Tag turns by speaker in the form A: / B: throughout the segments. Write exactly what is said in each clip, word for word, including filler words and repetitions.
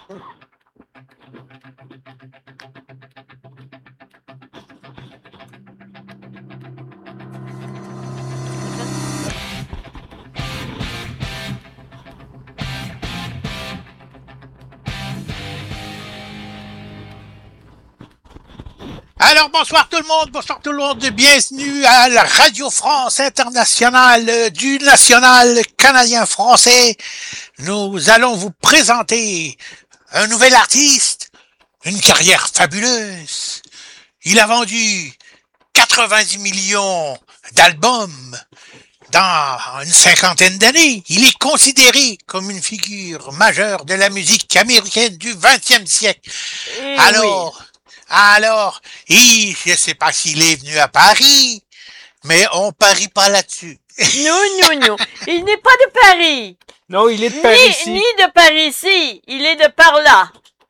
A: Alors bonsoir tout le monde, bonsoir tout le monde, bienvenue à la Radio France Internationale du National Canadien Français. Nous allons vous présenter un nouvel artiste, une carrière fabuleuse. Il a vendu quatre-vingt-dix millions d'albums dans une cinquantaine d'années. Il est considéré comme une figure majeure de la musique américaine du vingtième siècle.
B: Eh
A: Alors...
B: oui.
A: Alors, il, je ne sais pas s'il est venu à Paris, mais on parie pas là-dessus.
B: Non, non, non. Il n'est pas de Paris.
C: Non, il est de Paris
B: Ni,
C: ici.
B: ni de Paris ici. Il est de par là.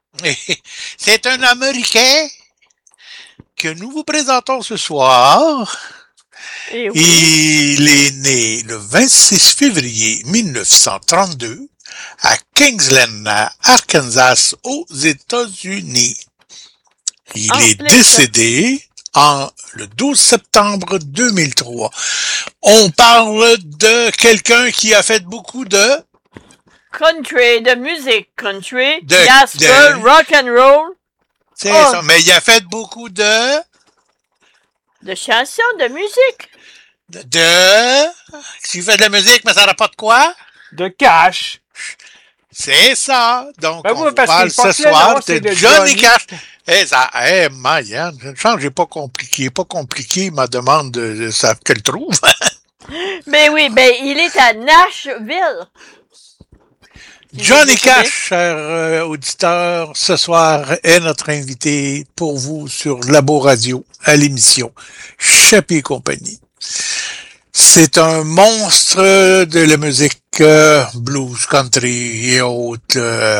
A: C'est un Américain que nous vous présentons ce soir.
B: Eh oui.
A: Il est né le vingt-six février mille neuf cent trente-deux à Kingsland, Arkansas, aux États-Unis. Il
B: En
A: est
B: plein
A: décédé en le douze septembre deux mille trois. On parle de quelqu'un qui a fait beaucoup de...
B: Country, de musique country,
A: De-
B: gospel,
A: de-
B: rock and roll,
A: C'est
B: Oh.
A: ça, mais il a fait beaucoup de...
B: de chansons, de musique.
A: De... de s'il fait de la musique, mais ça n'a pas de quoi?
C: De cash.
A: C'est ça. Donc,
C: Ben
A: on
C: oui,
A: vous
C: parce
A: parle
C: qu'il pense
A: ce
C: que le
A: soir
C: nom,
A: de
C: c'est de
A: Johnny
C: Johnny.
A: Cash. Eh, ça, eh, Marianne, je sens que j'ai pas compliqué, pas compliqué ma demande de, de ça qu'elle trouve.
B: Ben oui, ben il est à Nashville.
A: Johnny
B: Vous
A: Cash, cher euh, auditeur, ce soir est notre invité pour vous sur Labo Radio à l'émission Chappie et compagnie. C'est un monstre de la musique euh, blues, country et autres. euh,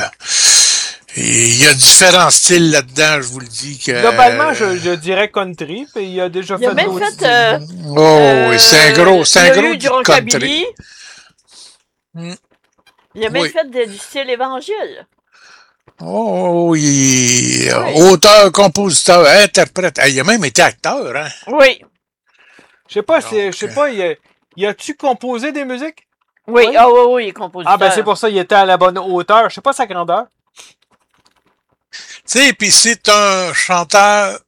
A: et il y a différents styles là-dedans, je vous le dis. Que,
C: Globalement, je, je dirais country, puis il a déjà
B: Il a
C: fait
B: même
C: d'autres
B: fait...
C: styles.
B: Euh,
A: Oh, oui, c'est un gros, c'est un
B: il a
A: gros
B: eu
A: du
B: du
A: country.
B: rockabilly.
A: Mm.
B: Il a même
A: Oui.
B: fait de- du style évangile.
A: Oh, il est
B: Oui.
A: auteur, compositeur, interprète. Ah, il a même été acteur, hein?
B: Oui,
C: Je sais pas,
A: Donc,
C: c'est- je sais pas, il a, il a-tu composé des musiques?
B: oui,
C: Oui.
B: ah oui, oui, compositeur.
C: Ah ben c'est pour ça qu'il était à la bonne hauteur. Je sais pas sa grandeur.
A: Tu sais, puis c'est un chanteur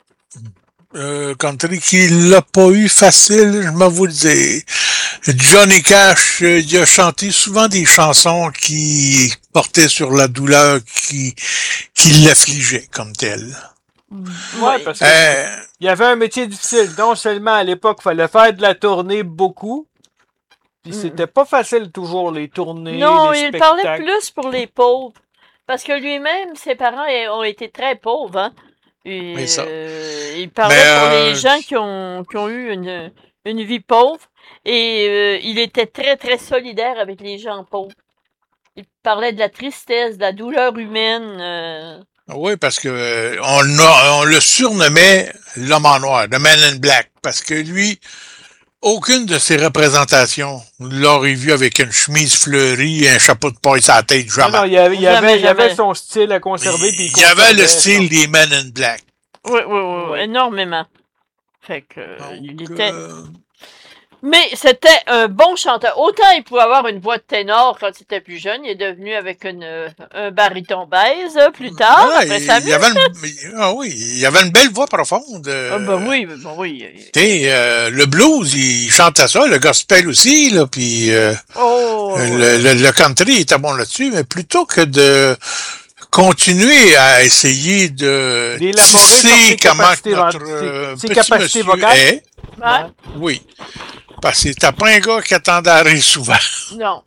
A: euh, country qui l'a pas eu facile, je m'en vous le dire. Johnny Cash, euh, il a chanté souvent des chansons qui portaient sur la douleur qui, qui l'affligeait comme telle.
C: Ouais,
B: Oui.
C: parce que
A: Euh,
C: il y avait un métier difficile. Non seulement à l'époque, il fallait faire de la tournée beaucoup. Puis
B: Mm.
C: c'était pas facile toujours les tournées,
B: Non,
C: les
B: il
C: spectacles.
B: parlait plus pour les pauvres. Parce que lui-même, ses parents eh, ont été très pauvres. Hein? Et,
A: Oui, ça.
B: euh, il parlait
A: Mais,
B: pour
A: euh,
B: les gens qui ont, qui ont eu une, une vie pauvre. Et euh, il était très, très solidaire avec les gens pauvres. Il parlait de la tristesse, de la douleur humaine. euh.
A: oui, parce que euh, on, a- on le surnommait l'homme en noir, the man in black, parce que lui, aucune de ses représentations l'aurait vu avec une chemise fleurie et un chapeau de paille sur la tête,
C: Non,
A: jamais.
C: non, il y avait, il y
B: Jamais,
C: avait, il y avait
B: jamais.
C: son style à conserver. puis
A: Il y avait le
C: conservait
A: style
C: ça.
A: des men in black.
B: Oui, oui, oui, oui,
C: Ouais.
B: énormément. Fait que, euh, il
A: Donc,
B: était...
A: euh,
B: Mais c'était un bon chanteur. Autant il pouvait avoir une voix de ténor quand il était plus jeune, il est devenu avec une, euh, un baryton baise euh, plus tard,
A: ouais,
B: après
A: il,
B: sa
A: il
B: vie.
A: avait une, ah oui, il avait une belle voix profonde. euh,
B: Ah ben oui, ben oui.
A: tu sais, euh, le blues, il chantait ça, le gospel aussi, là, puis euh,
B: Oh!
A: le, le, le country était bon là-dessus, mais plutôt que de continuer à essayer de
C: D'élaborer sur
A: tisser
C: ses
A: comment
C: capacités
A: notre
C: vo-
A: euh,
C: ses- ses
A: petit
C: capacités
A: monsieur
C: vocales.
A: est.
B: Ouais?
A: Oui. Parce que t'as pas un gars qui attend d'arrêt souvent.
B: Non.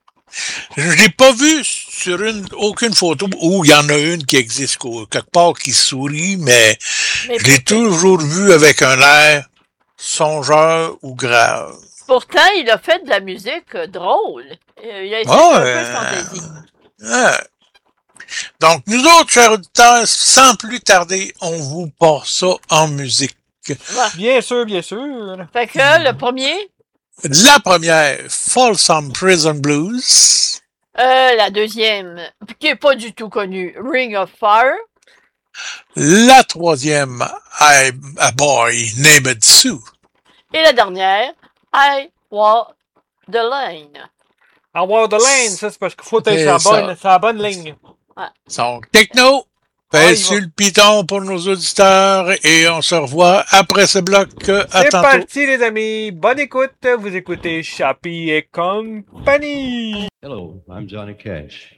A: Je l'ai pas vu sur une, aucune photo où il y en a une qui existe qu'au- quelque part qui sourit, mais
B: Mais
A: je l'ai
B: pourtant,
A: toujours vu avec un air songeur ou grave.
B: pourtant, il a fait de la musique euh, drôle. Euh, il a essayé
A: Ah,
B: un peu
A: euh,
B: de fantaisie.
A: Ah. Donc, nous autres, chers auditeurs, sans plus tarder, on vous passe ça en musique.
B: Ouais.
C: Bien sûr, bien sûr.
B: Fait que le premier,
A: La première, Folsom Prison Blues.
B: Euh, la deuxième, qui est pas du tout connue, Ring of Fire.
A: La troisième, I'm a boy named Sue.
B: Et la dernière, I Walk the Lane.
C: Avoir de lane, ça, c'est parce qu'il faut être
A: C'est
C: sur la
A: ça.
C: bonne, sur la bonne ligne.
A: Donc, techno,
C: Ah,
A: fais
C: il
A: sur
C: va.
A: le piton pour nos auditeurs et on se revoit après ce bloc. À
C: C'est
A: tantôt.
C: parti, les amis. Bonne écoute. Vous écoutez Chappie et compagnie.
D: Hello, I'm Johnny Cash.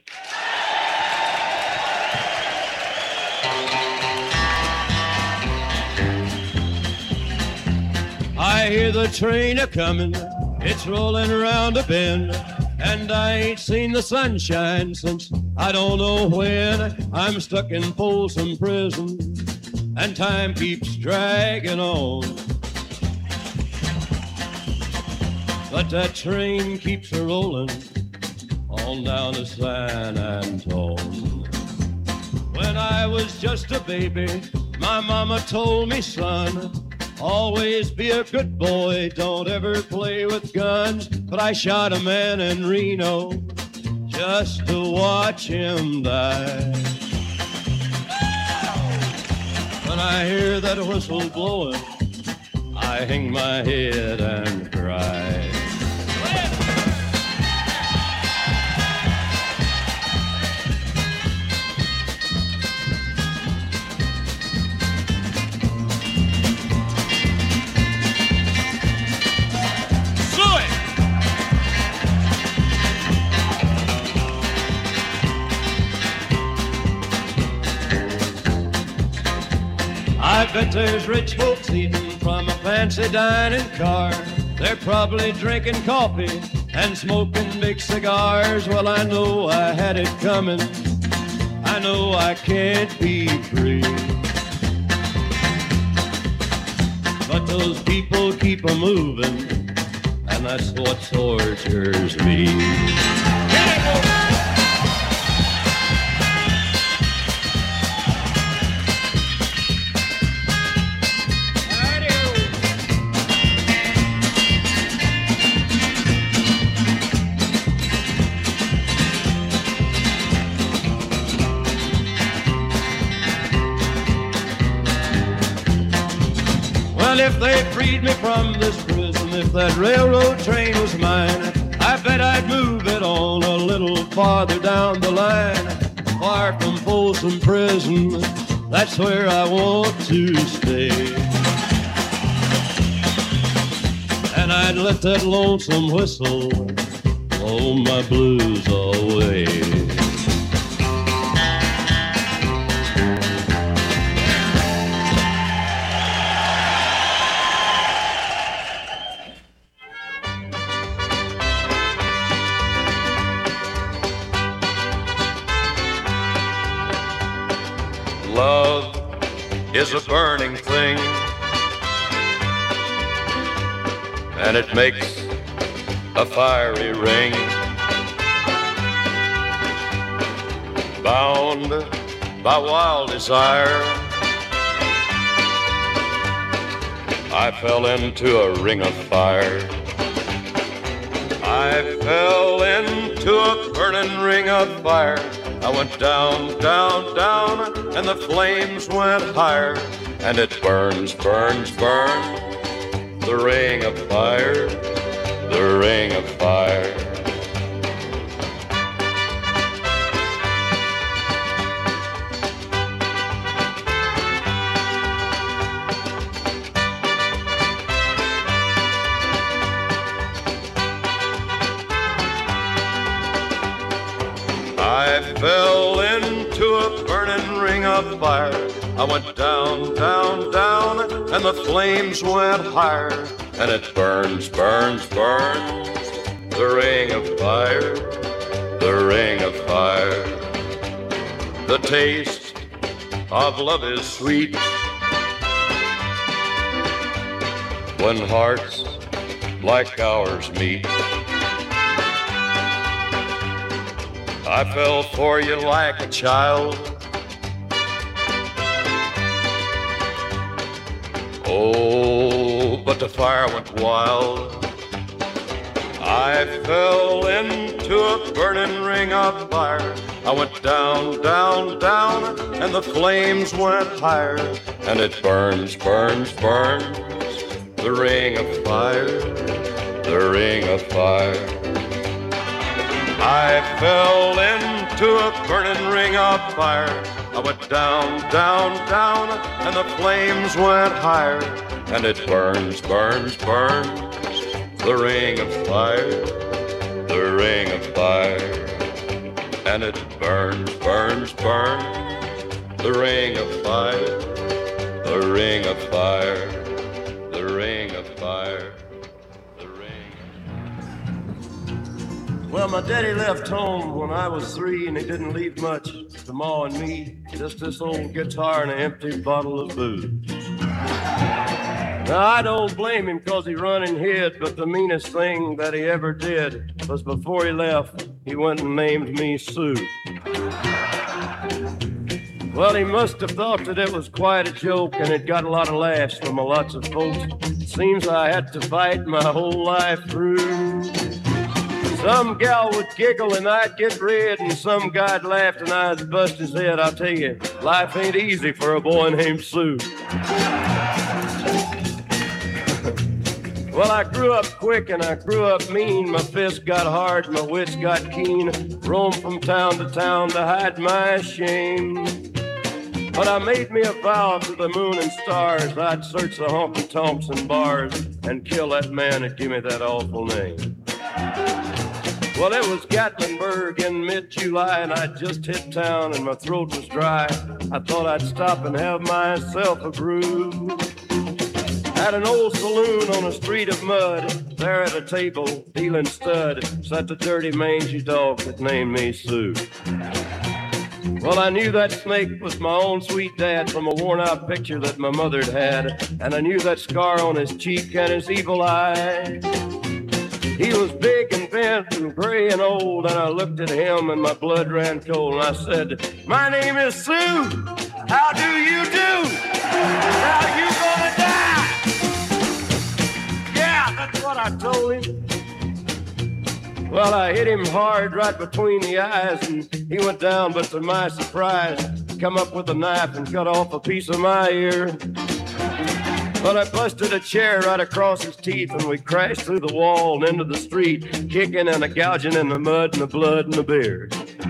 D: I hear the train a comin', it's rollin' around a bend, and I ain't seen the sunshine since I don't know when. I'm stuck in Folsom Prison, and time keeps dragging on. But that train keeps a rollin' on down to San Antone. When I was just a baby, my mama told me, son, always be a good boy, don't ever play with guns. But I shot a man in Reno just to watch him die. When I hear that whistle blowing, I hang my head and cry. I bet there's rich folks eating from a fancy dining car. They're probably drinking coffee and smoking big cigars. Well, I know I had it coming. I know I can't be free. But those people keep a moving, and that's what tortures me. Well, if they freed me from this prison, if that railroad train was mine, I bet I'd move it on a little farther down the line. Far from Folsom Prison, that's where I want to stay. And I'd let that lonesome whistle blow my blues away. Love is a burning thing, and it makes a fiery ring. Bound by wild desire, I fell into a ring of fire. I fell into a burning ring of fire. I went down, down, down, and the flames went higher. And it burns, burns, burns, the ring of fire, the ring of fire. I fell into a burning ring of fire. I went down, down, down, and the flames went higher. And it burns, burns, burns, the ring of fire, the ring of fire. The taste of love is sweet when hearts like ours meet. I fell for you like a child. Oh, but the fire went wild. I fell into a burning ring of fire. I went down, down, down, and the flames went higher. And it burns, burns, burns, the ring of fire, the ring of fire. I fell into a burning ring of fire. I went down, down, down, and the flames went higher. And it burns, burns, burns, the ring of fire, the ring of fire. And it burns, burns, burns, the ring of fire, the ring of fire, the ring of fire, the ring. Well, my daddy left home when I was three, and he didn't leave much to Ma and me, just this old guitar and an empty bottle of booze. Now, I don't blame him because he run and hid, but the meanest thing that he ever did was before he left, he went and named me Sue. Well, he must have thought that it was quite a joke, and it got a lot of laughs from a lots of folks. It seems I had to fight my whole life through. Some gal would giggle and I'd get red, and some guy'd laugh and I'd bust his head. I'll tell you, life ain't easy for a boy named Sue. Well, I grew up quick and I grew up mean. My fists got hard, my wits got keen. Roamed from town to town to hide my shame. But I made me a vow to the moon and stars, I'd search the honky-tonks and bars and kill that man that gave me that awful name. Well, it was Gatlinburg in mid-July, and I'd just hit town and my throat was dry. I thought I'd stop and have myself a brew. At an old saloon on a street of mud, there at a table, dealing stud, sat the dirty mangy dog that named me Sue. Well, I knew that snake was my own sweet dad from a worn-out picture that my mother'd had, and I knew that scar on his cheek and his evil eye. He was big and bent and gray and old, and I looked at him and my blood ran cold, and I said, "My name is Sue. How do you do? How you gonna die?" Yeah, that's what I told him. Well, I hit him hard right between the eyes, and he went down, but to my surprise, come up with a knife and cut off a piece of my ear. But I busted a chair right across his teeth, and we crashed through the wall and into the street, kicking and a gouging in the mud and the blood and the beer.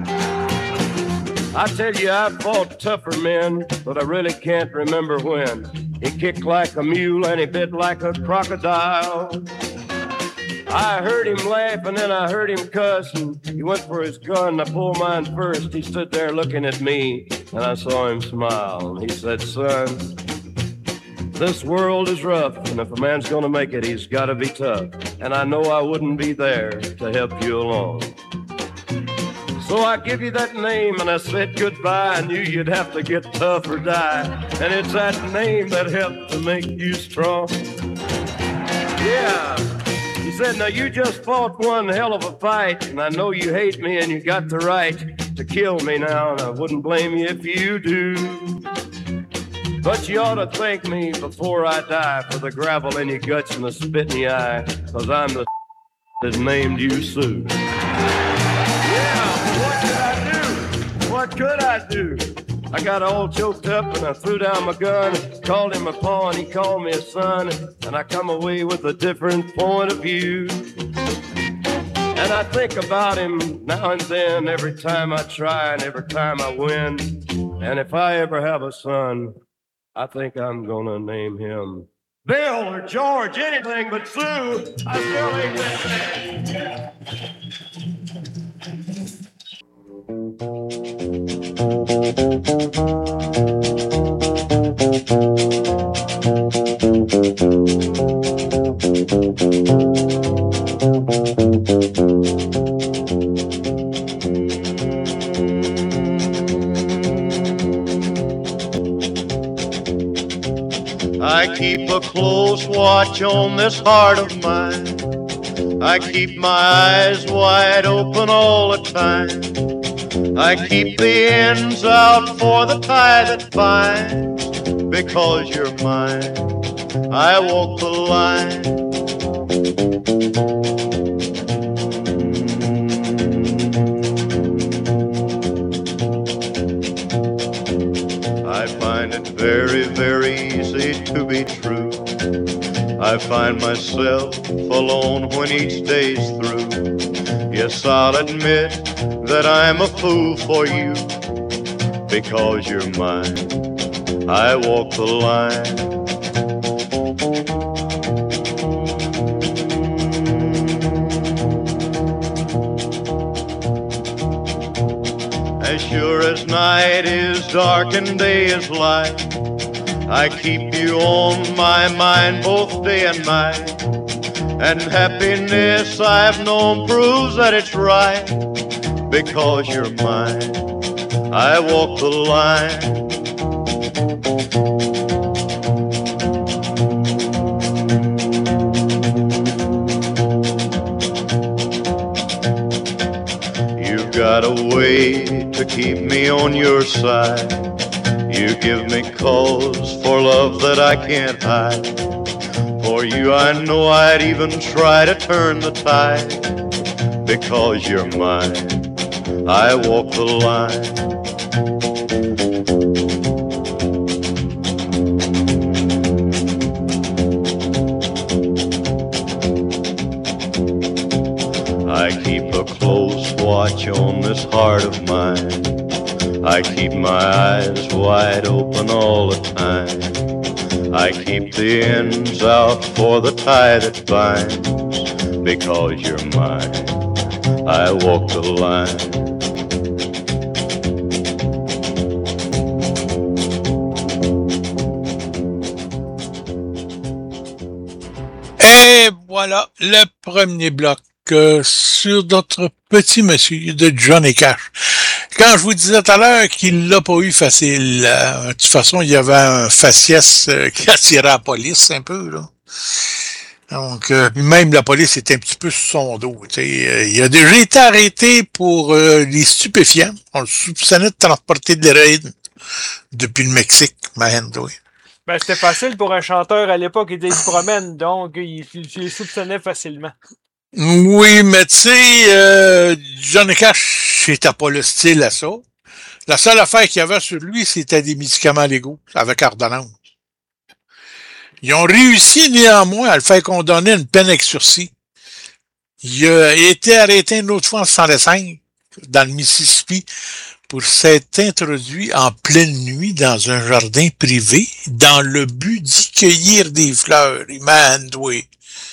D: I tell you, I fought tougher men, but I really can't remember when. He kicked like a mule and he bit like a crocodile. I heard him laugh and then I heard him cuss, and he went for his gun. I pulled mine first. He stood there looking at me, and I saw him smile. And he said, "Son, this world is rough, and if a man's gonna make it, he's gotta be tough. And I know I wouldn't be there to help you along. So I give you that name, and I said goodbye. I knew you'd have to get tough or die. And it's that name that helped to make you strong." Yeah. He said, "Now you just fought one hell of a fight, and I know you hate me and you got the right to kill me now, and I wouldn't blame you if you do. But you ought to thank me before I die for the gravel in your guts and the spit in your eye, because I'm the that named you Sue." Yeah, what could I do? What could I do? I got all choked up and I threw down my gun, called him a paw and he called me a son, and I come away with a different point of view. And I think about him now and then, every time I try and every time I win. And if I ever have a son, I think I'm gonna name him Bill or George, anything but Sue. I still ain't that. I keep a close watch on this heart of mine. I keep my eyes wide open all the time. I keep the ends out for the tie that binds. Because you're mine, I walk the line.
E: to be true. I find myself alone when each day's through. Yes, I'll admit that I'm a fool for you. Because you're mine, I walk the line. As sure as night is dark and day is light, I keep you on my mind both day and night. And happiness I've known proves that it's right. Because you're mine, I walk the line. You've got a way to keep me on your side. You give me cause for love that I can't hide. For you I know I'd even try to turn the tide. Because you're mine, I walk the line. I keep a close watch on this heart of mine. I keep my eyes wide open all the time. I keep the ends out for the tie that binds. Because you're mine, I walk the line.
A: Et voilà le premier bloc euh, sur notre petit monsieur de Johnny Cash. Quand je vous disais tout à l'heure qu'il l'a pas eu facile, euh, de toute façon, il y avait un faciès euh, qui attirait la police un peu, là. Donc, euh, même la police était un petit peu sur son dos. Euh, il a déjà été arrêté pour euh, les stupéfiants. On le soupçonnait de transporter de l'héroïne depuis le Mexique, man, oui.
C: Ben, c'était facile pour un chanteur à l'époque, il se promène, donc il, il, il soupçonnait facilement.
A: Oui, mais tu sais, euh, Johnny Cash, c'était pas le style à ça. La seule affaire qu'il y avait sur lui, c'était des médicaments légaux, avec ordonnance. Ils ont réussi néanmoins à le faire condamner à une peine avec sursis. Il a été arrêté une autre fois en soixante-cinq, dans le Mississippi, pour s'être introduit en pleine nuit dans un jardin privé, dans le but d'y cueillir des fleurs. Man, oui.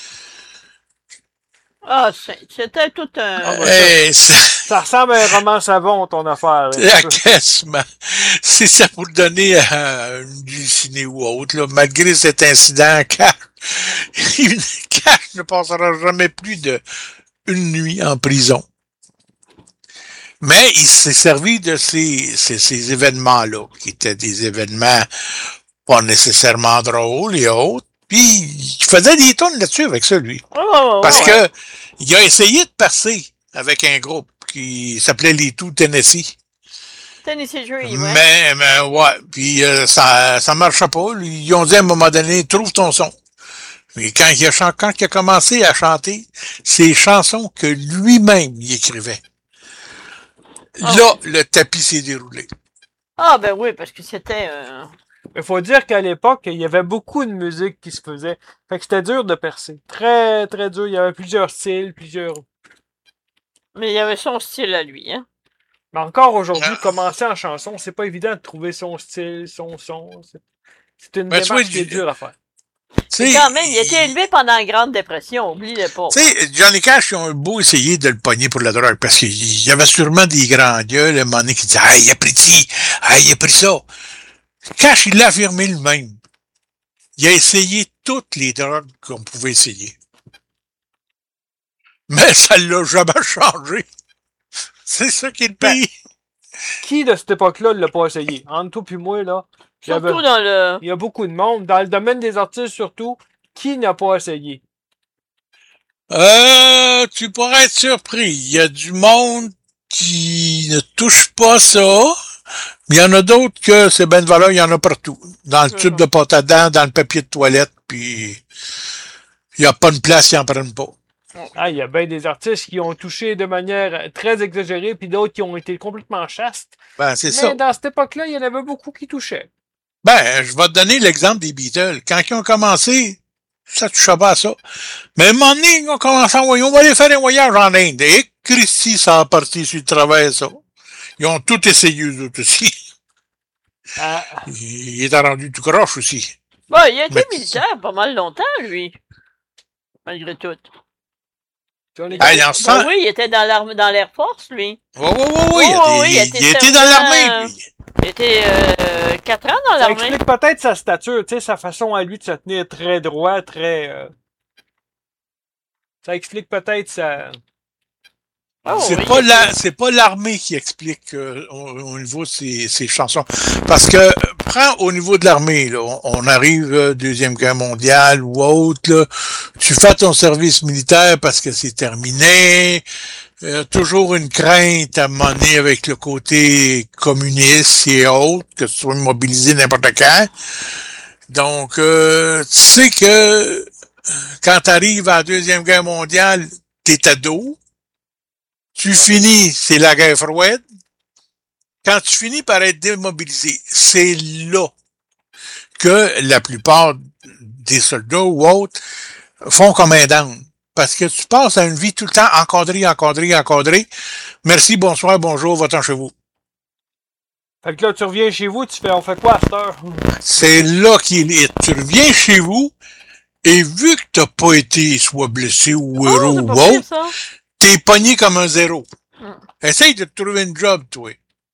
B: Ah, c'était tout un...
C: Ah, ben,
A: hey,
C: ça, ça ressemble à un roman savon, ton affaire.
A: Quasiment. C'est ça pour le donner à une ciné ou autre. Là. Malgré cet incident, Cash, Cash ne passera jamais plus de une nuit en prison. Mais il s'est servi de ces, ces, ces événements-là, qui étaient des événements pas nécessairement drôles et autres. Puis, il faisait des tonnes là-dessus avec ça, lui.
B: Oh, oh,
A: Parce
B: oh,
A: que
B: ouais.
A: il a essayé de percer avec un groupe qui s'appelait les Two Tennessee.
B: Tennessee Dream, ouais.
A: Mais, mais ouais, puis euh, ça ça marchait pas. Ils ont dit à un moment donné, trouve ton son. Mais quand il a, quand il a commencé à chanter ces chansons que lui-même il écrivait, oh. Là, le tapis s'est déroulé.
B: Ah ben oui, parce que c'était... Euh...
C: Il faut dire qu'à l'époque, il y avait beaucoup de musique qui se faisait. Fait que c'était dur de percer. Très, très dur. Il y avait plusieurs styles, plusieurs...
B: Mais il y avait son style à lui, hein.
C: Mais encore aujourd'hui, ah. commencer en chanson, c'est pas évident de trouver son style, son son. C'est une Mais démarche qui est dure à faire.
B: Quand même, il a été élevé pendant la Grande Dépression, oublie-le pas.
A: Tu sais, Johnny Cash, ils ont beau essayer de le pogner pour la drogue, parce qu'il y avait sûrement des grands gueules, à un moment donné, qui disaient « Ah, il a pris ci, ah, il a pris ça ». Cash, il l'a affirmé lui-même. Il a essayé toutes les drogues qu'on pouvait essayer. Mais ça l'a jamais changé. C'est ça qui est le pire.
C: Qui de cette époque-là ne l'a pas essayé? Entre toi et moi, là.
B: Surtout avait... dans le...
C: Il y a beaucoup de monde. Dans le domaine des artistes, surtout, qui n'a pas essayé?
A: Euh, tu pourrais être surpris. Il y a du monde qui ne touche pas ça. Il y en a d'autres que c'est ben de valeur, il y en a partout. Dans le mmh. tube de pâte à dents, dans le papier de toilette, puis il n'y a pas de place, ils n'en prennent pas.
C: Ah, il y a bien des artistes qui ont touché de manière très exagérée, puis d'autres qui ont été complètement chastes.
A: Ben, c'est
C: Mais
A: ça.
C: dans cette époque-là, il y en avait beaucoup qui touchaient.
A: Ben, je vais te donner l'exemple des Beatles. Quand ils ont commencé, ça touchait pas à ça. Mais à un moment donné, ils ont commencé à envoyer, on va aller faire un voyage en Inde. Et Christy, ça a parti sur le travail, ça. Ils ont tout essayé, eux autres aussi.
C: Ah.
A: Il est rendu tout croche aussi.
B: Bon, il a été
A: Mais-
B: militaire pas mal longtemps, lui. Malgré tout.
C: Johnny
A: Hey,
C: Cash.
A: dans ce
B: Ben
A: temps,
B: oui, il était dans l'arme- dans l'Air Force, lui.
A: oui, oui, oui, oui, il,
B: Oh,
A: a-
B: oui,
A: il-
B: il a
A: il
B: été
A: était dans
B: sergent,
A: l'armée, lui.
B: Il était euh, quatre ans dans
C: Ça
B: l'armée.
C: explique peut-être sa stature, tu sais, sa façon à lui de se tenir très droit, très... euh, Ça explique peut-être sa...
B: Oh,
A: c'est
B: oui,
A: pas
B: il
A: la, c'est pas l'armée qui explique euh, au, au niveau de ces, ces chansons. Parce que, prends au niveau de l'armée, là, on, on arrive, euh, Deuxième Guerre mondiale ou autre, là, tu fais ton service militaire parce que c'est terminé, euh, toujours une crainte à mener avec le côté communiste et autres, que tu sois mobilisé n'importe quand. Donc, euh, tu sais que quand tu arrives à la Deuxième Guerre mondiale, t'es ado. Tu finis, c'est la guerre froide. Quand tu finis par être démobilisé, c'est là que la plupart des soldats ou autres font comme un down. Parce que tu passes à une vie tout le temps encadrée, encadrée, encadrée. Merci, bonsoir, bonjour, va-t'en chez vous.
C: Fait que là, tu reviens chez vous, tu fais, on fait quoi à cette heure?
A: C'est là qu'il est. Tu reviens chez vous et vu que t'as pas été soit blessé ou
B: Oh,
A: héros
B: c'est
A: ou
B: pas pire,
A: autre,
B: ça.
A: t'es pogné comme un zéro.
B: Mm.
A: Essaye de te trouver une job, toi.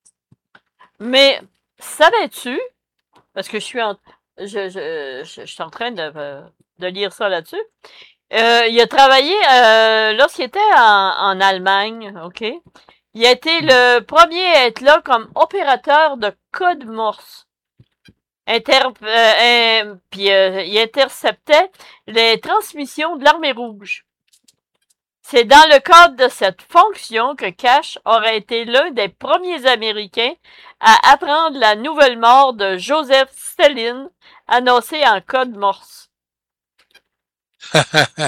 B: Mais, savais-tu, parce que je suis en, je, je, je, je suis en train de, de lire ça là-dessus, euh, il a travaillé, euh, lorsqu'il était en, en Allemagne, OK? Il a été le premier à être là comme opérateur de code Morse. Inter, euh, euh, puis euh, il interceptait les transmissions de l'armée rouge. C'est dans le cadre de cette fonction que Cash aurait été l'un des premiers Américains à apprendre la nouvelle mort de Joseph Stalin, annoncée en code Morse. Un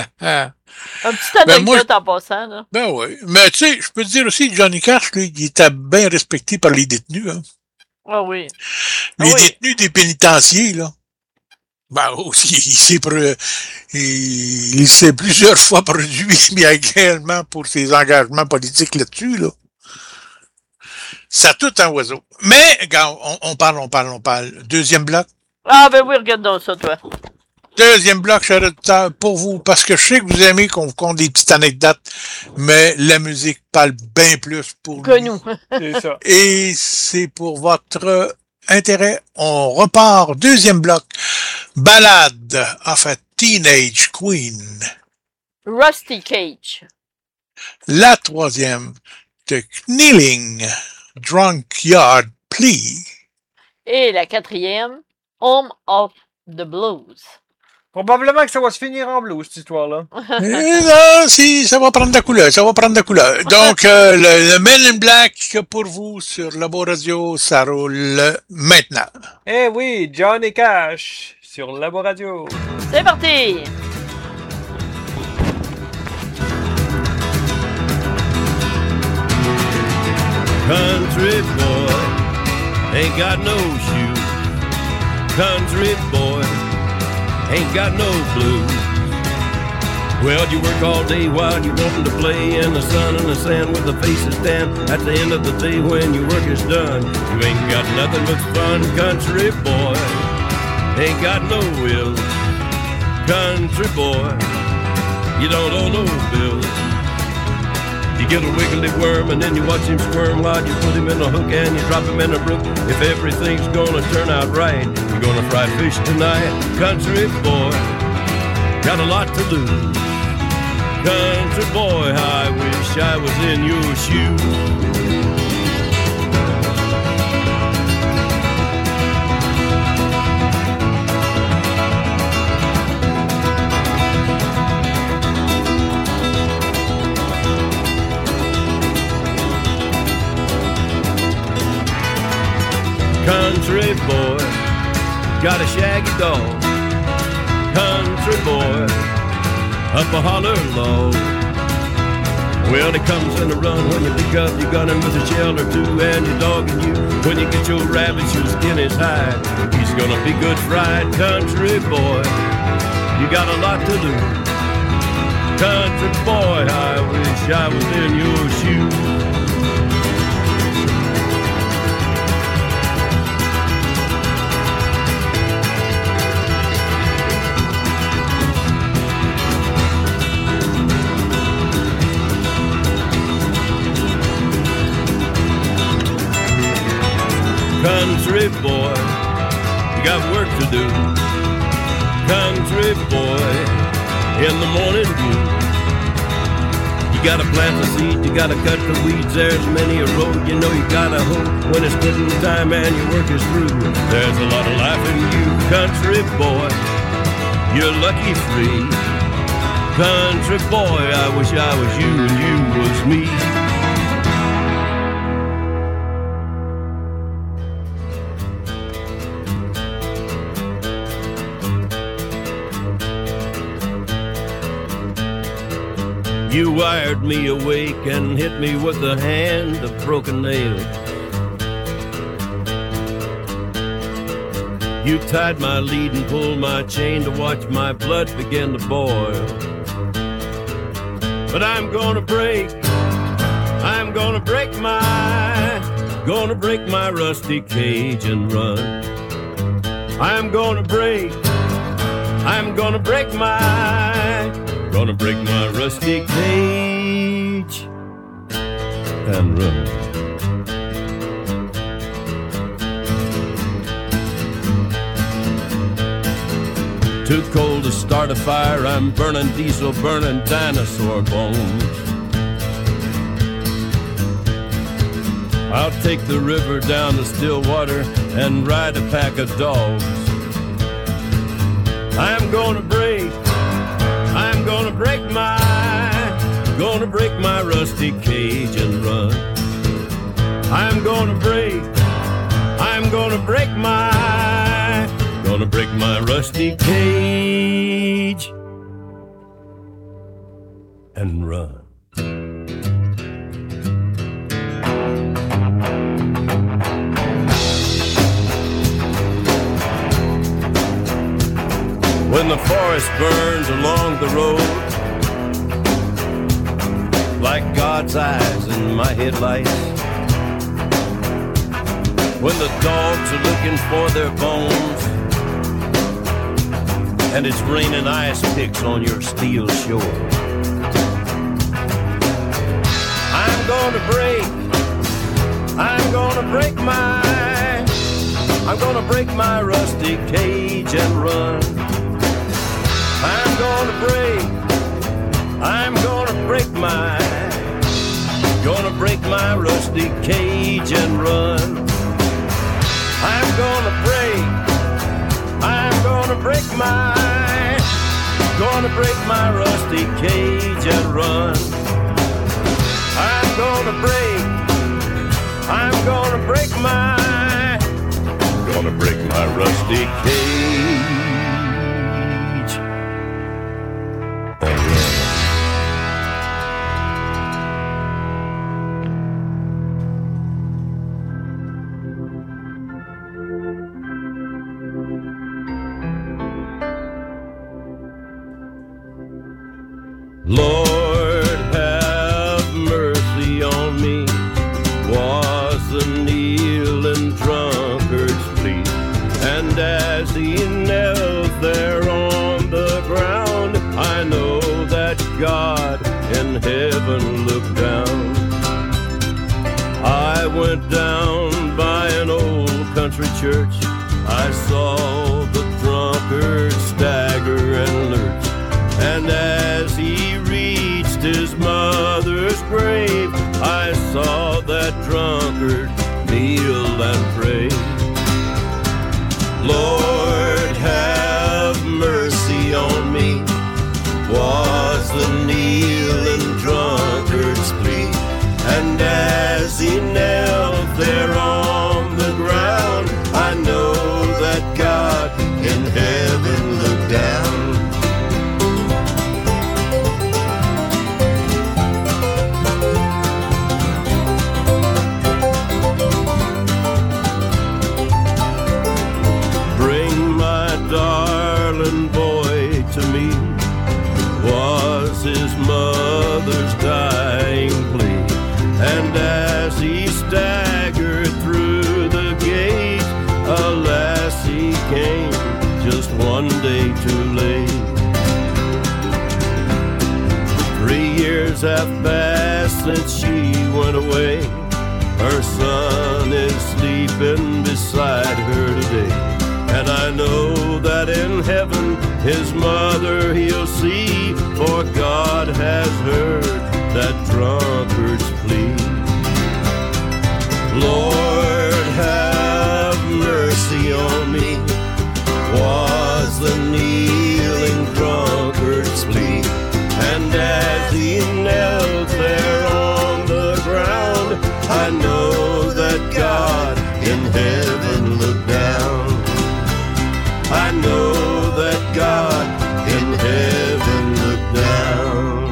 B: petit anecdote
A: Ben, moi, je-
B: en passant, là.
A: Ben oui. Mais tu sais, je peux te dire aussi que Johnny Cash, lui, il était bien respecté par les détenus. Hein.
B: Ah oui. Ah
A: Les
B: oui.
A: détenus des pénitenciers, là. Ben aussi, il s'est pre- il, il s'est plusieurs fois produit, mais également pour ses engagements politiques là-dessus, là. Ça tout un oiseau. Mais, regarde, on, on parle, on parle, on parle. Deuxième bloc.
B: Ah ben oui, regarde donc ça, toi.
A: Deuxième bloc, cher auditeur, pour vous, parce que je sais que vous aimez qu'on vous conte des petites anecdotes, mais la musique parle bien plus pour
B: Que
A: lui.
B: nous.
C: C'est ça.
A: Et c'est pour votre intérêt. On repart. Deuxième bloc. Ballade of a Teenage Queen.
B: Rusty Cage.
A: La troisième. The Kneeling Drunk Yard Plea.
B: Et la quatrième, Home of the Blues.
C: Probablement que ça va se finir en blues, cette histoire-là.
A: Et là, si, ça va prendre de la couleur, ça va prendre de la couleur. Donc, euh, le, le Men in Black pour vous sur Labo Radio, ça roule maintenant.
C: Eh oui, Johnny Cash sur Labo Radio.
B: C'est parti!
D: Country boy ain't got no shoes. Country boy ain't got no blues. Well, you work all day while you wantin' to play in the sun and the sand with the faces tan. At the end of the day when your work is done, you ain't got nothing but fun. Country boy ain't got no will. Country boy, you don't owe no bills. You get a wiggly worm and then you watch him squirm while you put him in a hook and you drop him in a brook. If everything's gonna turn out right, you're gonna fry fish tonight. Country boy, got a lot to lose. Country boy, I wish I was in your shoes. Country boy, got a shaggy dog. Country boy, up a holler low. Well, he comes in a run when you pick up your gun and with a shell or two, and your dog and you When you get your rabbits, your skin is hide. He's gonna be good fried country boy. You got a lot to lose. Country boy, I wish I was in your shoes. Country boy, you got work to do. Country boy, in the morning dew. You gotta plant the seed, you gotta cut the weeds. There's many a road, you know you gotta hope. When it's quitting time and your work is through, there's a lot of life in you. Country boy, you're lucky free. Country boy, I wish I was you and you was me. You wired me awake and hit me with a hand of broken nails. You tied my lead and pulled my chain to watch my blood begin to boil. But I'm gonna break, I'm gonna break my, gonna break my rusty cage and run. I'm gonna break, I'm gonna break my, gonna break my rusty cage and run. Too cold to start a fire, I'm burning diesel, burning dinosaur bones. I'll take the river down to Stillwater and ride a pack of dogs. I'm gonna break, I'm gonna break my, gonna break my rusty cage and run. I'm gonna break, I'm gonna break my, gonna break my rusty cage and run. When the forest burns along the road like God's eyes in my headlights, when the dogs are looking for their bones and it's raining ice picks on your steel shore, I'm gonna break, I'm gonna break my, I'm gonna break my rusty cage and run. I'm gonna break, I'm gonna break my, gonna break my rusty cage and run. I'm gonna break, I'm gonna break my, gonna break my rusty cage and run. I'm gonna break, I'm gonna break my, gonna break my rusty cage. Lord, have mercy on me, was the kneeling drunkard's plea. And as he knelt there on the ground, I know that God in heaven looked down. I went down by an old country church, I saw the drunkard stagger and lurch. And as he reached his mother's grave, I saw that drunkard kneel and pray. Lord, have mercy on me, was the kneeling drunkard's plea. And as he knelt there on the ground, I know that God in heaven looked down. years have passed since she went away. Her son is sleeping beside her today. And I know that in heaven his mother he'll see, for God has heard that drunkard's plea. Lord, have mercy on me, was the kneeling drunkard's plea. And as he knelt there on the ground, I know that God in heaven looked down. I know that God in heaven looked down.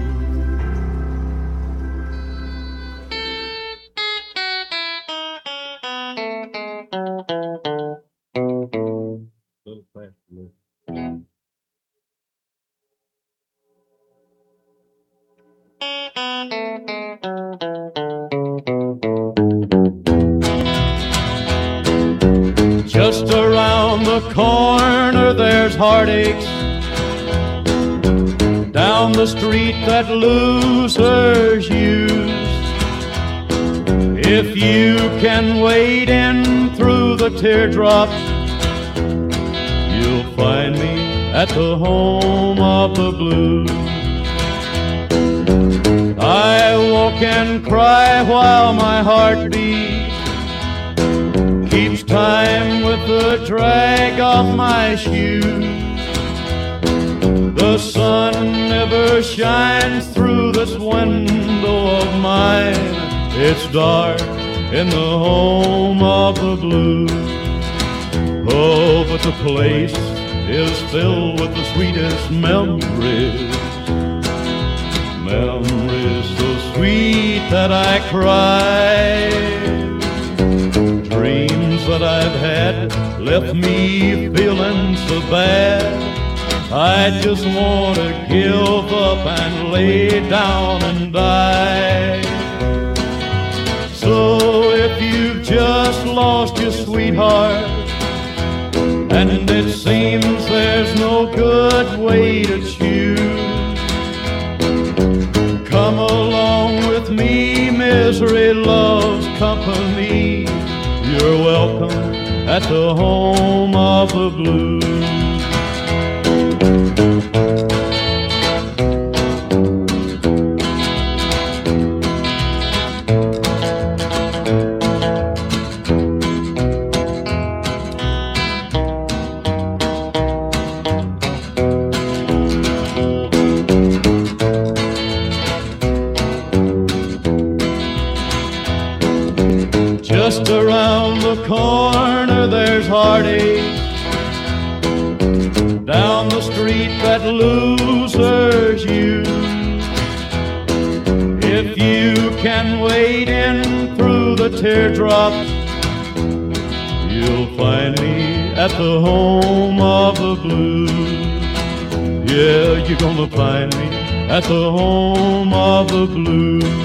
D: Just around the corner there's heartaches, down the street that losers use. If you can wade in through the teardrops, you'll find me at the home of the blues. I walk and cry while my heart beats, keeps time with the drag of my shoes. The sun never shines through this window of mine. It's dark in the home of the blues. Oh, but the place is filled with the sweetest memories. Memories so sweet that I cry. Dreams that I've had left me feeling so bad. I just want to give up and lay down and die. So if you've just lost your sweetheart, and it seems there's no good way to choose, come along with me, misery loves company. You're welcome at the home of the blues. Just around the corner there's heartache, down the street that losers use. If you can wade in through the teardrops, you'll find me at the home of the blues. Yeah, you're gonna find me at the home of the blues.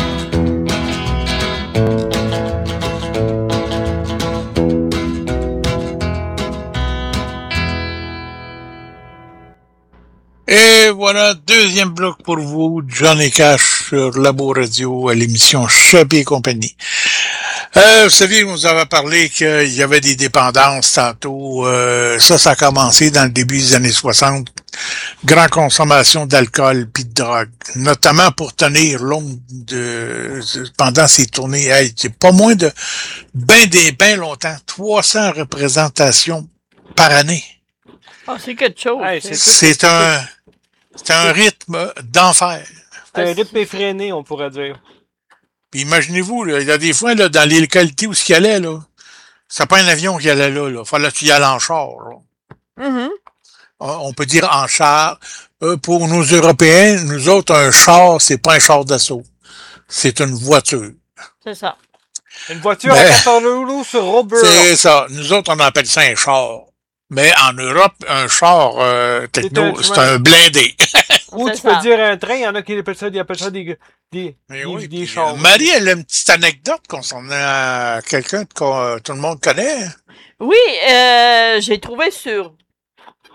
A: Et voilà, deuxième bloc pour vous, Johnny Cash sur Labo Radio à l'émission Chubby et compagnie. Euh, vous savez, on vous avait parlé qu'il y avait des dépendances tantôt. Euh, ça, ça a commencé dans le début des années soixante. Grande consommation d'alcool puis de drogue, notamment pour tenir l'ombre de pendant ces tournées. Hey, c'est pas moins de ben des ben longtemps, trois cents représentations par année.
B: Ah, c'est quelque chose.
C: Hey,
B: c'est
C: c'est
A: C'est un c'est un rythme d'enfer.
C: C'est un rythme effréné, on pourrait dire.
A: Puis imaginez-vous, là, il y a des fois là, dans les localités où ce qu'il allait, là, c'est pas un avion qui allait là, là. Fallait que tu y ailles en char. Là.
B: Mhm.
A: On peut dire en char. Euh, pour nos Européens, nous autres, un char, c'est pas un char d'assaut. C'est une voiture.
B: C'est ça.
C: Une voiture
A: Mais-
C: à quatre roues sur Robert.
A: C'est ça. Nous autres, on appelle ça un char. Mais en Europe, un char euh, techno,
C: C'est un
A: c'est
C: train.
A: un blindé.
C: Ou
B: C'est
C: tu
B: ça.
C: peux dire un train, il y en a qui appellent ça, ils appellent ça des, des,
A: Mais
C: des,
A: oui,
C: des
A: puis,
C: chars.
A: euh, Marie, elle a une petite anecdote concernant euh, quelqu'un que euh, tout le monde connaît.
B: Oui, euh, j'ai trouvé sur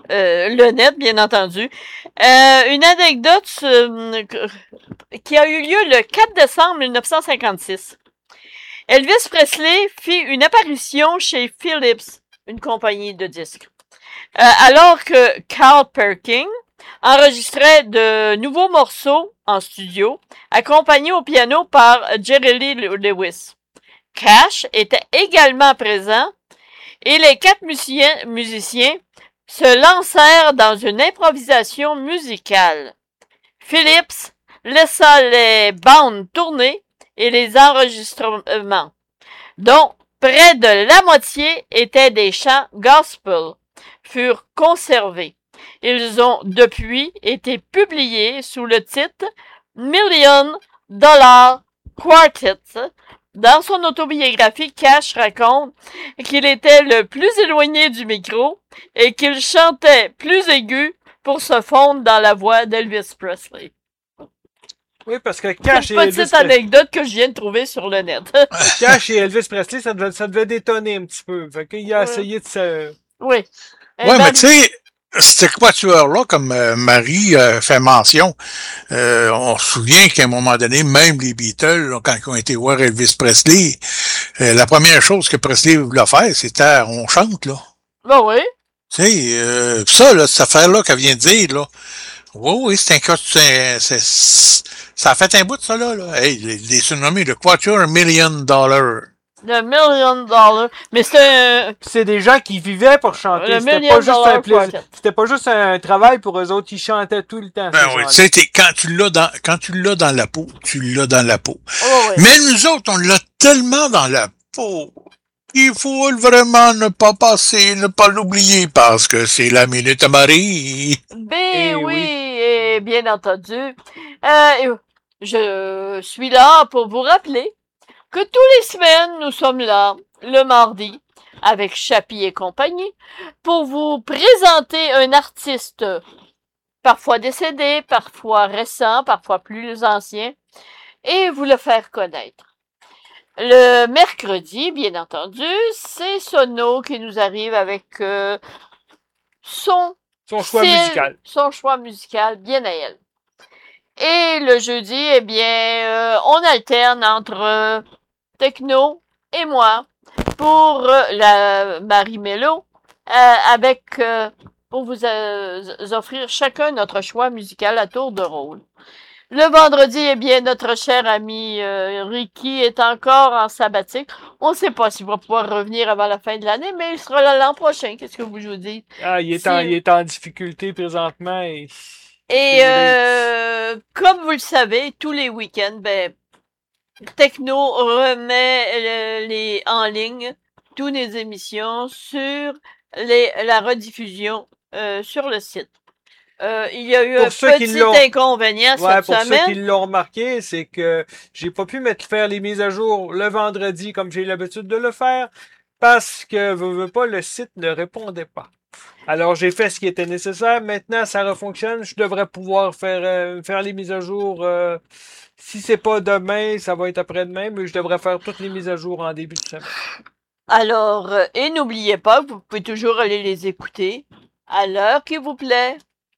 B: euh, le net, bien entendu. Euh, une anecdote euh, qui a eu lieu le quatre décembre mille neuf cent cinquante-six. Elvis Presley fit une apparition chez Philips, une compagnie de disques, euh, alors que Carl Perkins enregistrait de nouveaux morceaux en studio, accompagné au piano par Jerry Lee Lewis. Cash était également présent et les quatre musiciens, musiciens se lancèrent dans une improvisation musicale. Philips laissa les bandes tourner et les enregistrements, dont près de la moitié étaient des chants gospel, furent conservés. Ils ont depuis été publiés sous le titre Million Dollar Quartet. Dans son autobiographie, Cash raconte qu'il était le plus éloigné du micro et qu'il chantait plus aigu pour se fondre dans la voix d'Elvis Presley.
C: Oui, parce que Cash
B: C'est
C: et
B: une
C: Elvis
B: petite
C: Presley,
B: anecdote que je viens de trouver sur le net.
C: Cash et Elvis Presley, ça devait, ça devait détonner un petit peu. Fait qu'il a
B: Ouais.
C: essayé de se...
B: Oui.
A: Ouais, mais tu sais, ce quatuor-là, comme euh, Marie euh, fait mention, euh, on se souvient qu'à un moment donné, même les Beatles, là, quand ils ont été voir Elvis Presley, euh, la première chose que Presley voulait faire, c'était « on chante », là.
B: Ben oui.
A: Tu sais, euh, ça, là, cette affaire-là qu'elle vient de dire, là, oui, oui, c'est un cas, c'est, c'est, ça a fait un bout de ça, là. là. Hey, les, les surnommés le Quatuor Million Dollar.
B: Le Million Dollar. Mais c'est un...
C: C'est des gens qui vivaient pour chanter.
B: Le
C: C'était
B: Million
C: pas juste
B: Dollar
C: un plaisir.
B: Quartet.
C: C'était pas juste un travail pour eux autres. Ils chantaient tout le temps.
A: Ben
C: ces
A: oui,
C: gens-là.
A: tu sais, t'es- quand tu l'as dans, quand tu l'as dans la peau, tu l'as dans la peau.
B: Oh, oui.
A: Mais nous autres, on l'a tellement dans la peau. Il faut vraiment ne pas passer, ne pas l'oublier, parce que c'est la minute à Marie.
B: Ben
C: Eh
B: oui,
C: oui.
B: et bien entendu. Euh, je suis là pour vous rappeler que tous les semaines, nous sommes là, le mardi, avec Chapi et compagnie, pour vous présenter un artiste parfois décédé, parfois récent, parfois plus ancien, et vous le faire connaître. Le mercredi, bien entendu, c'est Sono qui nous arrive avec euh, son
C: Son choix
B: style,
C: musical.
B: son choix musical, bien à elle. Et le jeudi, eh bien, euh, on alterne entre euh, Techno et moi pour euh, la Marie Mello, euh, avec euh, pour vous euh, offrir chacun notre choix musical à tour de rôle. Le vendredi, eh bien, notre cher ami euh, Ricky est encore en sabbatique. On ne sait pas s'il va pouvoir revenir avant la fin de l'année, mais il sera là l'an prochain. Qu'est-ce que vous vous dites?
C: Ah, il est,
B: Si-
C: en, il est en difficulté présentement. Et...
B: Et euh, comme vous le savez, tous les week-ends, ben, Techno remet euh, les en ligne toutes les émissions sur les, la rediffusion euh, sur le site. Euh, il y a eu
C: Pour
B: un
C: ceux qui
B: petit
C: l'ont-
B: inconvénient
C: Ouais,
B: cette
C: pour ceux
B: semaine.
C: qui l'ont remarqué, c'est que j'ai pas pu mettre faire les mises à jour le vendredi comme j'ai l'habitude de le faire parce que veux, veux pas, le site ne répondait pas. Alors j'ai fait ce qui était nécessaire. Maintenant, ça refonctionne. Je devrais pouvoir faire euh, faire les mises à jour. Euh, si c'est pas demain, ça va être après-demain, mais je devrais faire toutes les mises à jour en début de semaine.
B: Alors, euh, et n'oubliez pas, vous pouvez toujours aller les écouter à l'heure qu'il vous plaît.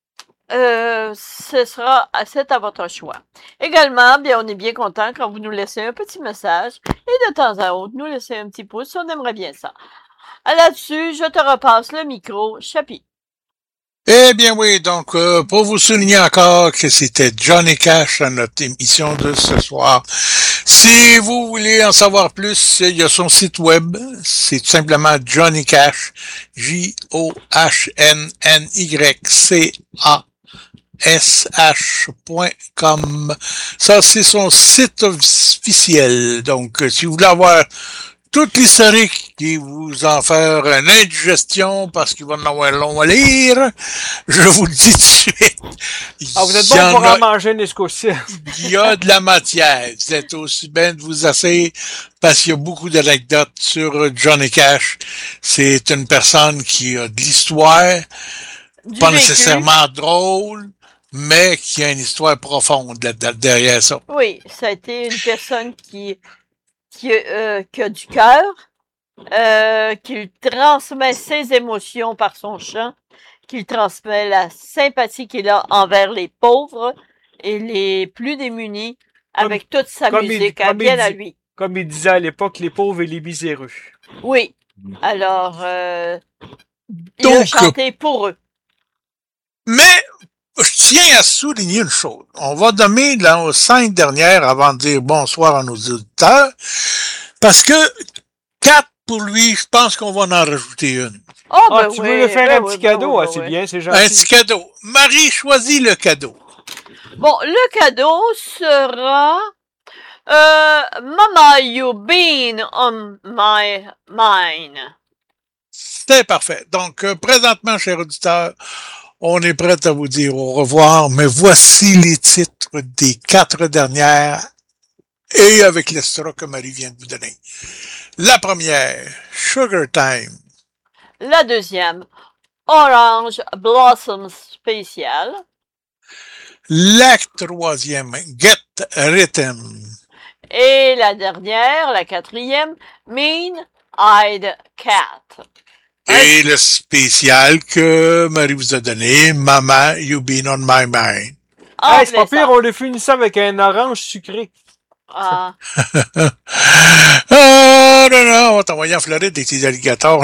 B: Euh, ce sera, c'est à votre choix. Également, bien, on est bien content quand vous nous laissez un petit message et de temps à autre, nous laissez un petit pouce, on aimerait bien ça. Ah, là-dessus, je te repasse le micro, Chapi.
A: Eh bien oui, donc euh, pour vous souligner encore que c'était Johnny Cash à notre émission de ce soir. Si vous voulez en savoir plus, il y a son site web, c'est tout simplement Johnny Cash, J O H N N Y C A S H point com. Ça, c'est son site officiel. Donc, euh, si vous voulez avoir toute l'historique qui vous en faire une indigestion parce qu'il va en avoir long à lire, je vous le dis tout de suite.
C: Ah, vous êtes
A: Il y
C: bon pour
A: a-
C: en manger jusqu'au ciel.
A: Il y a de la matière. Vous êtes aussi bien de vous asseoir parce qu'il y a beaucoup d'anecdotes sur Johnny Cash. C'est une personne qui a de l'histoire,
B: Du
A: pas
B: vécu.
A: nécessairement drôle, mais qui a une histoire profonde là- là- derrière ça.
B: Oui, ça a été une personne qui, qui, euh, qui a du cœur, euh, qui transmet ses émotions par son chant qu'il transmet la sympathie qu'il a envers les pauvres et les plus démunis avec toute sa
C: comme il-
B: musique
C: comme il
B: bien à
C: dit-
B: lui.
C: Comme il disait à l'époque, les pauvres et les miséreux.
B: Oui. Alors, euh, il a
A: Donc,
B: chanté pour eux.
A: Mais je tiens à souligner une chose. On va nommer les cinq dernières avant de dire bonsoir à nos auditeurs. Parce que quatre pour lui, je pense qu'on va en rajouter une.
B: Oh,
C: Ah,
B: ben
C: tu
B: oui,
C: veux lui faire
B: ben
C: un
B: oui,
C: petit
B: ben
C: cadeau?
B: oui,
C: Ah,
B: ben
C: c'est
B: oui.
C: bien, c'est
A: Un petit
C: gentil.
A: cadeau. Marie, choisis le cadeau.
B: Bon, le cadeau sera euh, Mama, you been on my mind.
A: C'est parfait. Donc, euh, présentement, chers auditeurs, on est prêt à vous dire au revoir, mais voici les titres des quatre dernières et avec l'extra que Marie vient de vous donner. La première, Sugar Time.
B: La deuxième, Orange Blossom Spécial.
A: La troisième, Get Rhythm.
B: Et la dernière, la quatrième, Mean Eyed Cat.
A: Et le spécial que Marie vous a donné, Mama, You Been on My Mind.
B: Ah,
C: Hey, c'est pas
B: plaisant.
C: pire, on le finit ça avec un orange sucré.
B: Ah,
A: Oh non, non, on va t'envoyer en Floride avec tes alligators.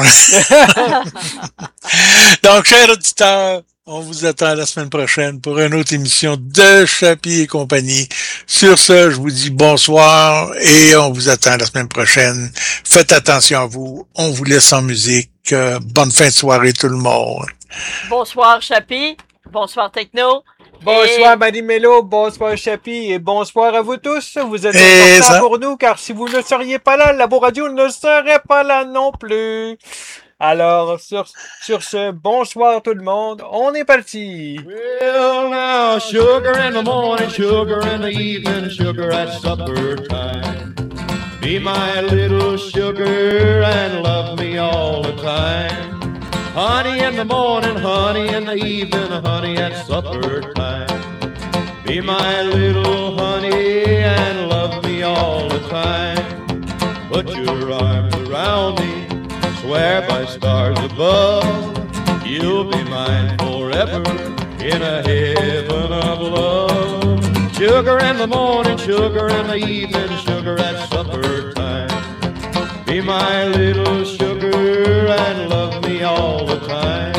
A: Donc, chers auditeurs, on vous attend la semaine prochaine pour une autre émission de Chapi et compagnie. Sur ce, je vous dis bonsoir et on vous attend la semaine prochaine. Faites attention à vous. On vous laisse en musique. Euh, bonne fin de soirée tout le monde.
B: bonsoir Chapi, bonsoir Techno.
C: Bonsoir Marie Mello, bonsoir Chapi et bonsoir à vous tous. Vous êtes
A: Et
C: importants
A: ça-
C: pour nous car si vous ne seriez pas là, Labo Radio ne serait pas là non plus. Alors, sur, sur ce, bonsoir tout le monde, on est parti.
D: Well, now, sugar in the morning, sugar in the evening, sugar at supper time. Be my little sugar and love me all the time. Honey in the morning, honey in the evening, honey at supper time. Be my little honey and love me all the time. Put your arms around me, swear by stars above, you'll be mine forever in a heaven of love. Sugar in the morning, sugar in the evening, sugar at supper time. Be my little sugar and love me all the time.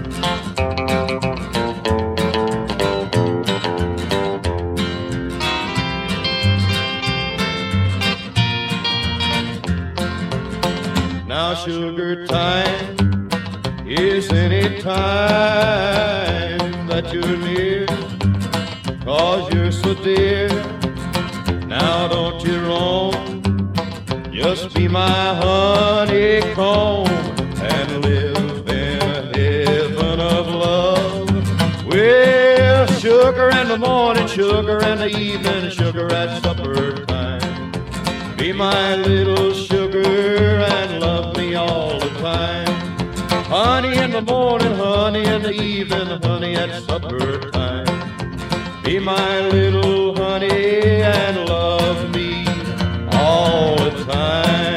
D: Now sugar time is any time that you're near, 'cause you're so dear. Now don't you roam, just be my honeycomb and live in a heaven of love. Well, sugar in the morning, sugar in the evening, sugar at supper time. Be my little sugar and love me all the time. Honey in the morning, honey in the evening, honey at supper time. Be my little honey and love me all the time.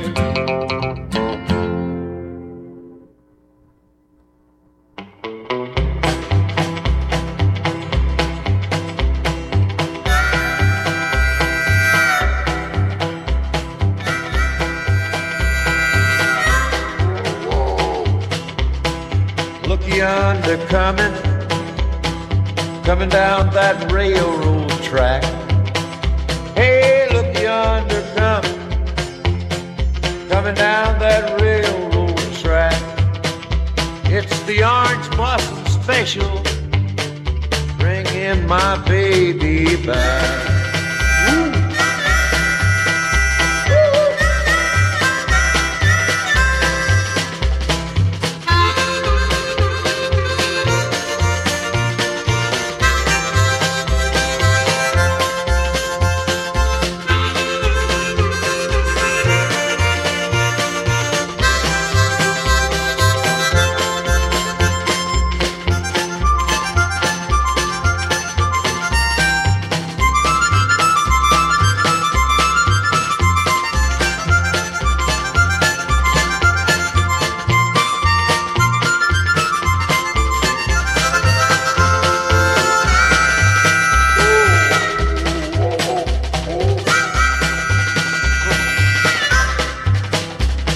D: Look yonder coming, coming down that railroad track. Hey, look yonder coming, coming down that railroad track. It's the Orange Blossom Special, bringing my baby back.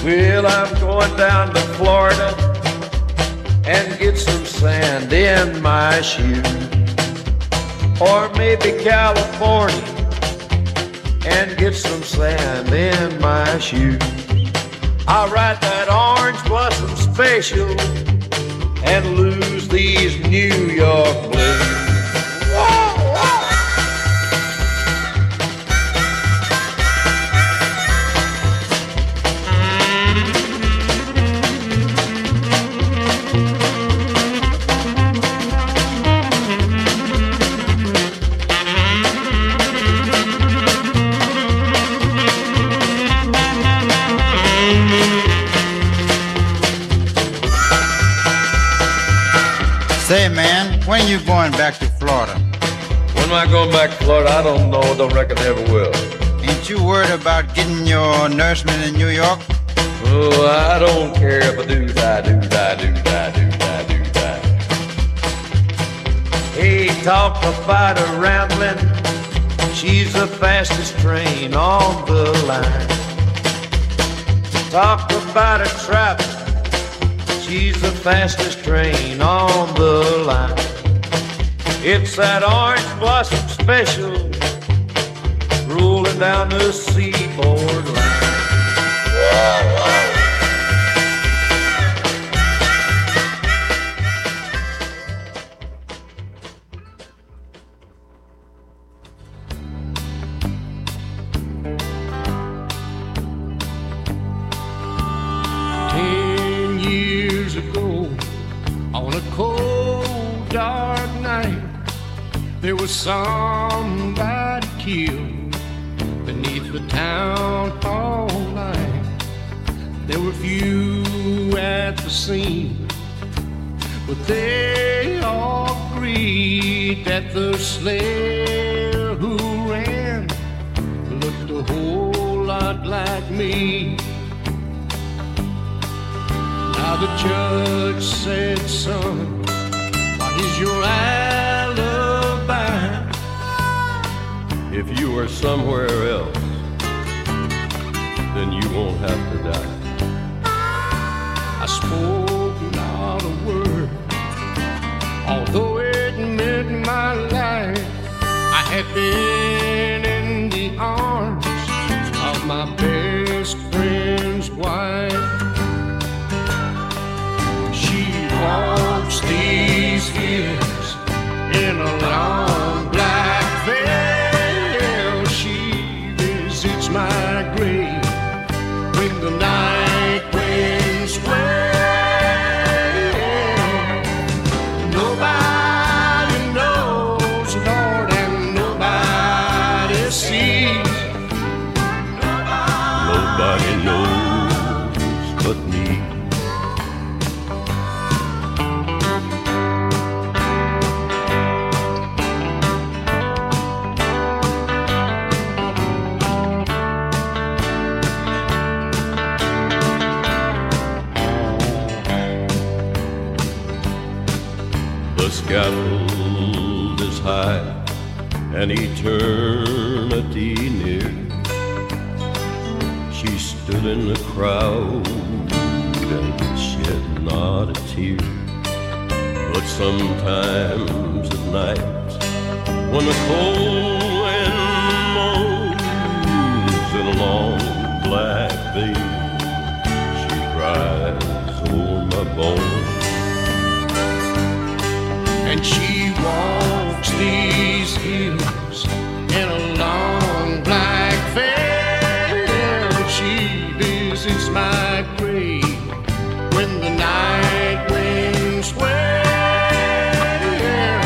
F: Well, I'm going down to Florida and get some sand in my shoes. Or maybe California and get some sand in my shoes. I'll ride that orange blossom special and lose these New York blues.
G: Say, man, when you going back to Florida?
F: When am I going back to Florida? I don't know. Don't reckon I ever will.
G: Ain't you worried about getting your nourishment in New York?
F: Oh, I don't care if I do that, do that, do that, do that, do that. Hey, talk about a rambling. She's the fastest train on the line. Talk about a traveling. She's the fastest train on the line. It's that orange blossom special rolling down the seaboard line. Whoa, whoa.
D: There was somebody killed beneath the town hall light. There were few at the scene, but they all agreed that the slayer who ran looked a whole lot like me. Now the judge said, son, what is your alibi?
F: If you were somewhere else, then you won't have to die.
D: I spoke not a word, although it meant my life. I had been in the arms of my best friend's wife. She walks these hills in a long black veil. She visits my grave when the night winds wail. Nobody knows, Lord, and nobody sees.
F: Nobody knows but me. The scaffold is high and eternity near. She stood in the crowd and shed not a tear. But sometimes at night, when the cold wind moans in a long black veil, she cries o'er my bones.
D: And she walks these hills in a long black veil. She visits my grave when the night winds wail.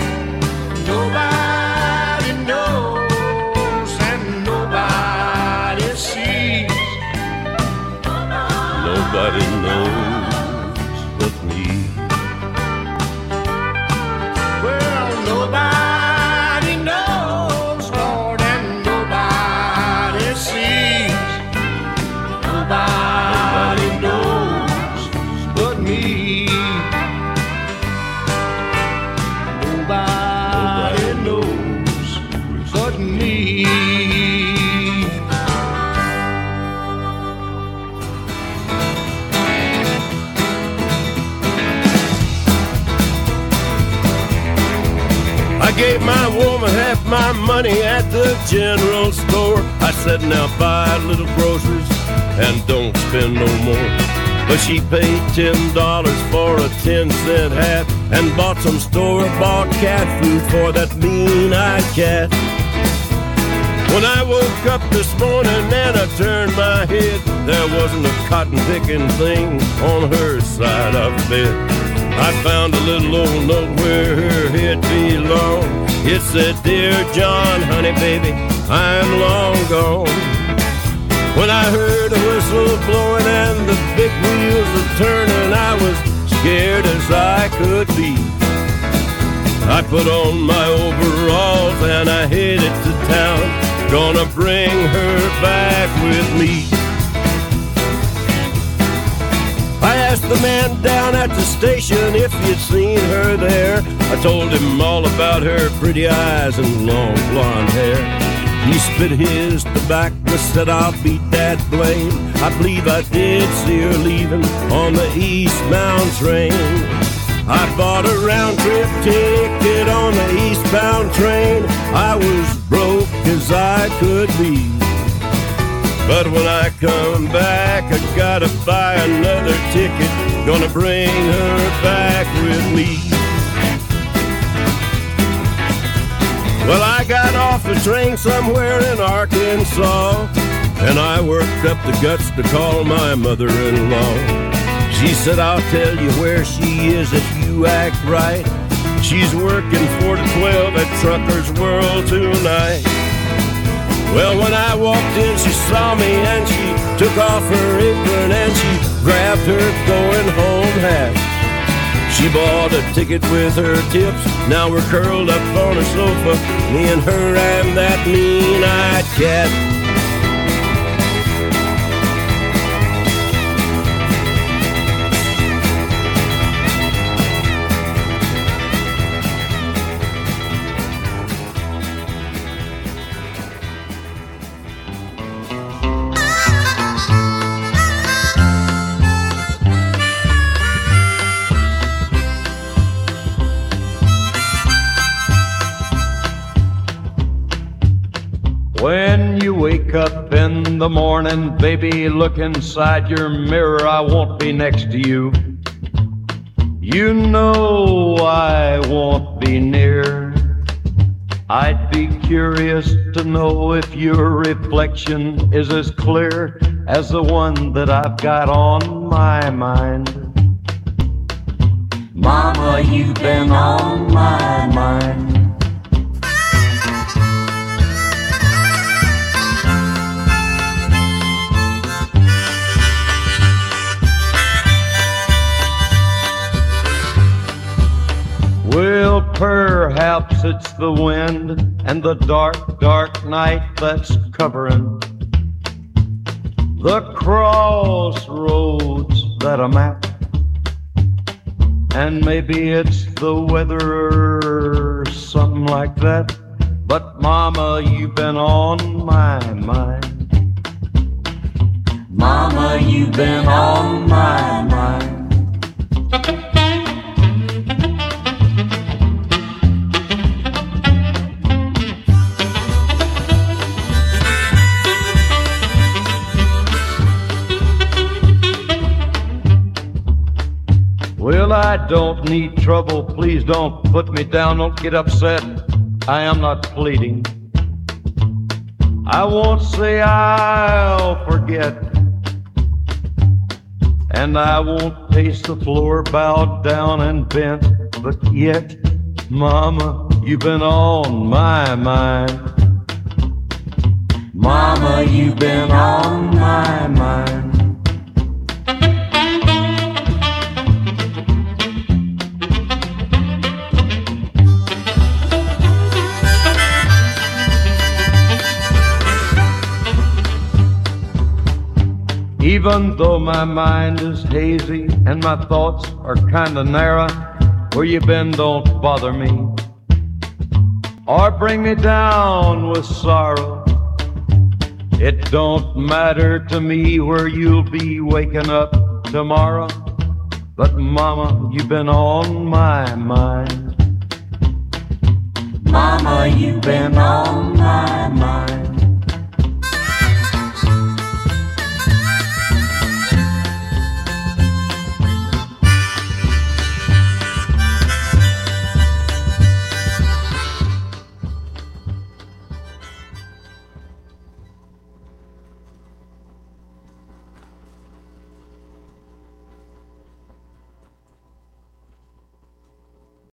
D: Nobody knows and nobody sees.
F: Nobody knows but me.
D: Nobody knows, Lord, and nobody sees. Nobody knows but me. Nobody knows but me. gave my woman half my money at the general store. I said, now buy little groceries and don't spend no more. But she paid ten dollars for a ten cent hat and bought some store-bought cat food for that mean-eyed cat. When I woke up this morning and I turned my head, there wasn't a cotton-picking thing on her side of the bed. I found a little old note where her head belonged. It said, Dear John, honey, baby, I'm long gone. When I heard a whistle blowing and the big wheels were turning, I was scared as I could be. I put on my overalls and I headed to town, gonna bring her back with me. I asked the man down at the station if he'd seen her there. I told him all about her pretty eyes and long blonde hair. He spit his tobacco, said I'll beat that blame. I believe I did see her leaving on the eastbound train. I bought a round-trip ticket on the eastbound train. I was broke as I could be. But when I come back, I gotta buy another ticket, gonna bring her back with me. Well, I got off the train somewhere in Arkansas, and I worked up the guts to call my mother-in-law. She said, I'll tell you where she is if you act right. She's working four to twelve at Trucker's World tonight. Well, when I walked in, she saw me and she took off her apron and she grabbed her going home hat. She bought a ticket with her tips. Now we're curled up on a sofa, me and her and that mean-eyed cat.
F: When you wake up in the morning, baby, look inside your mirror. I won't be next to you. You know I won't be near. I'd be curious to know if your reflection is as clear as the one that I've got on my mind. Mama, you've been on my mind. Well, perhaps it's the wind and the dark, dark night that's covering the crossroads that I'm at. And maybe it's the weather or something like that. But Mama, you've been on my mind. Mama, you've been on my mind. Well, I don't need trouble. Please don't put me down. Don't get upset. I am not pleading. I won't say I'll forget. And I won't pace the floor bowed down and bent. But yet, Mama, you've been on my mind. Mama, you've been on my mind. Even though my mind is hazy and my thoughts are kinda narrow, where you been don't bother me or bring me down with sorrow. It don't matter to me where you'll be waking up tomorrow, but Mama, you've been on my mind.
H: Mama, you've been on my mind.